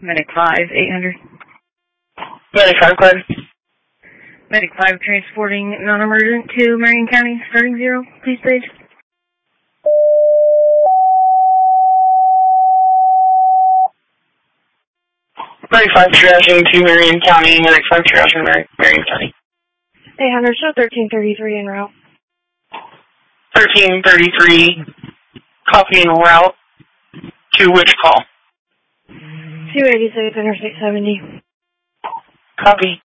Medic 5, 800. Medic 5, go ahead. Medic 5 transporting non-emergent to Marion County, starting 0, please page. Medic 5 triaging to Marion County, Medic 5 triaging to Marion County. 800, show 1333 en route. 1333, copy en route to which call? 286 Interstate 70. Copy.